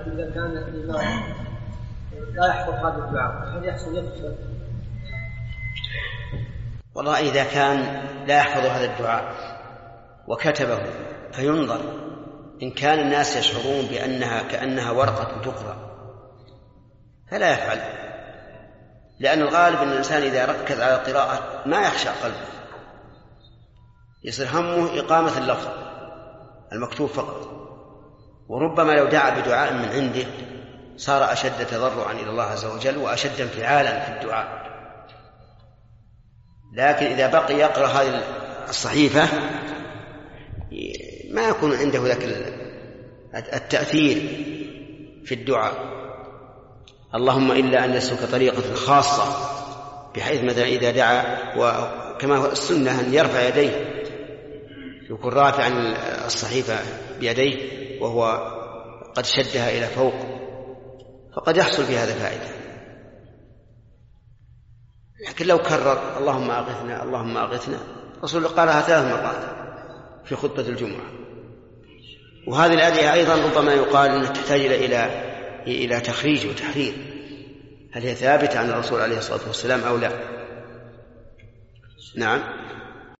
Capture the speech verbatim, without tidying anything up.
إذا كان الإمام لا يحفظ هذا الدعاء هل يحصل يكتب؟ والله إذا كان لا يحفظ هذا الدعاء وكتبه فينظر إن كان الناس يشعرون بأنها كأنها ورقة تقرأ فلا يفعل، لأن الغالب أن الإنسان إذا ركز على القراءة ما يخشع قلبه، يصير همه إقامة اللفظ المكتوب فقط، وربما لو دعا بدعاء من عنده صار أشد تضرعا إلى الله عز وجل وأشد انفعالا في الدعاء. لكن إذا بقي يقرأ هذه الصحيفة ما يكون عنده ذاك التأثير في الدعاء، اللهم إلا أن يسلك طريقة خاصة بحيث مثلا إذا دعا وكما هو السنة أن يرفع يديه يكون رافعا الصحيفة بيديه وهو قد شدها إلى فوق، فقد يحصل في هذا فائدة. لكن لو كرر اللهم أغثنا اللهم أغثنا رسول قالها ثلاث مرات في خطبة الجمعة. وهذه الآية أيضا ربما يقال أنها تحتاج إلى إلى تخريج وتحرير، هل هي ثابتة عن الرسول عليه الصلاة والسلام أو لا؟ نعم.